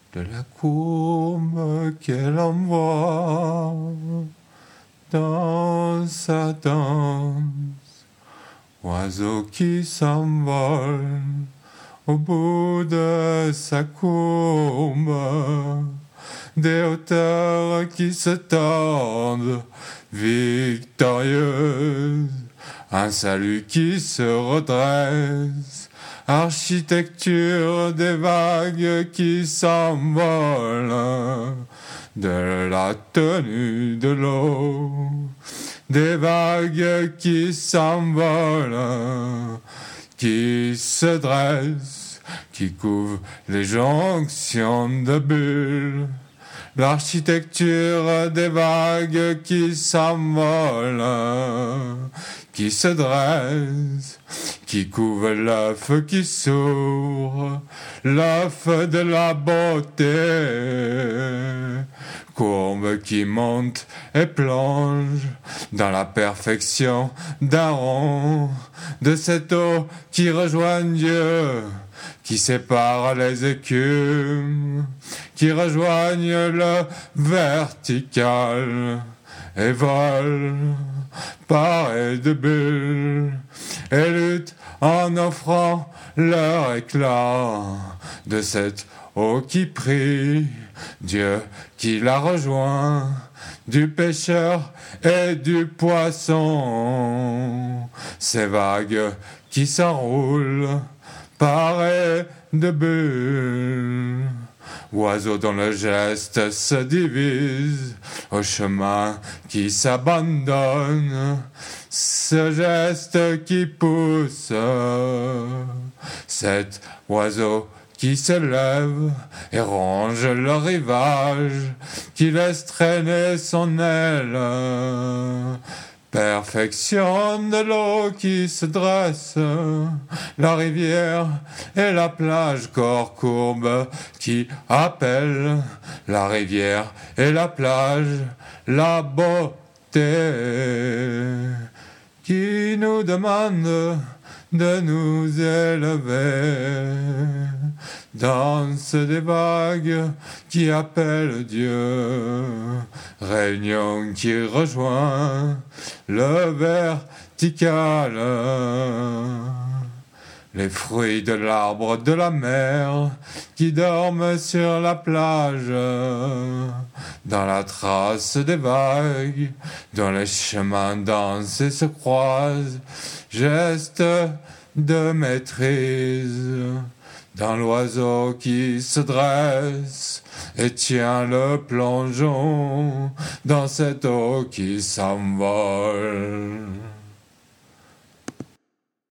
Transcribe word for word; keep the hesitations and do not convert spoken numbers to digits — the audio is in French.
de la courbe qu'elle envoie dans sa danse. Oiseau qui s'envole au bout de sa courbe, des hauteurs qui se tendent victorieuses, un salut qui se redresse, architecture des vagues qui s'envolent, de la tenue de l'eau, des vagues qui s'envolent, qui se dressent, qui couvrent les jonctions de bulles, l'architecture des vagues qui s'envolent, qui se dressent, qui couvre l'œuf qui s'ouvre, l'œuf de la beauté, courbe qui monte et plonge dans la perfection d'un rond, de cette eau qui rejoint Dieu, qui sépare les écumes, qui rejoignent le vertical et vole parés de bulles et lutte en offrant leur éclat de cette eau qui prie Dieu qui la rejoint, du pêcheur et du poisson, ces vagues qui s'enroulent parés de bulles. Oiseaux dont le geste se divise au chemin qui s'abandonne, ce geste qui pousse, cet oiseau qui s'élève et ronge le rivage, qui laisse traîner son aile, perfection de l'eau qui se dresse, la rivière et la plage, corps courbe qui appelle, la rivière et la plage, la beauté qui nous demande de nous élever. Danse des vagues qui appellent Dieu, réunion qui rejoint le vertical, les fruits de l'arbre de la mer qui dorment sur la plage, dans la trace des vagues, dont les chemins dansent et se croisent, geste de maîtrise, dans l'oiseau qui se dresse et tient le plongeon dans cette eau qui s'envole.